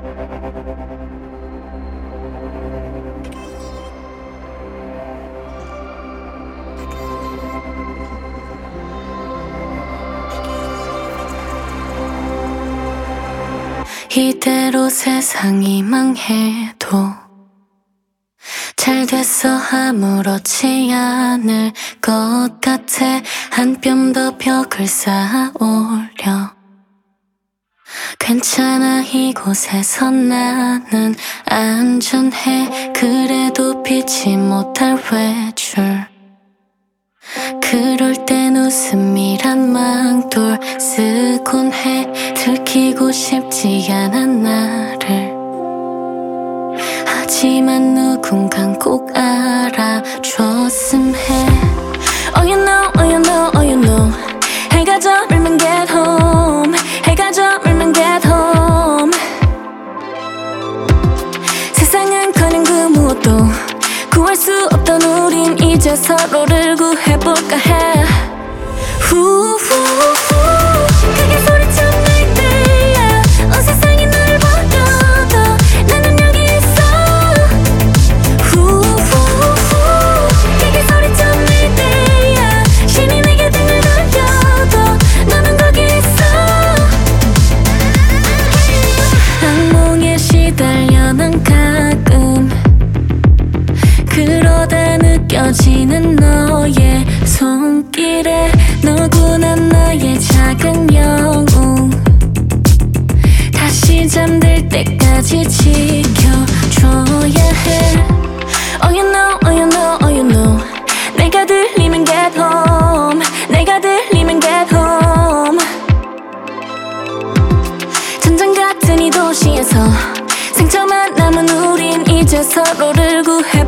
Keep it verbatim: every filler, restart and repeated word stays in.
이대로 세상이 망해도 잘 됐어 아무렇지 않을 것 같아. 한 뼘 더 벽을 쌓아올려. 괜찮아 이곳에서 나는 안전해. 그래도 피치 못할 외줄. 그럴 땐 웃음이란 망돌 쓰곤 해. 들키고 싶지 않아 나를. 하지만 누군간 꼭 알아줬음 해. Oh you know, oh you know, oh you know. 해가 저물면 get home. 해가 저물면 get home. 세상은커녕 그 무엇도 구할 수 없던 우린 이제 서로를 구해볼까 해. 후후후 크게 소리쳐 낼 때야. 온 세상이 널 버려도 나는 여기 있어. 후후후 크게 소리쳐 낼 때야. 신이 내게 등을 돌려도 너는 거기 있어. 악몽에 시달려 난 가끔. 그러다 느껴지는 너의 손길에 너구나 나의 작은 영웅. 다시 잠들 때까지 지켜줘야 해. Oh you know, oh you know, oh you know. 내가 들리면 get home. 내가 들리면 get home. 전장 같은 이 도시에서 상처만 남은 우린 이제 서로를 구해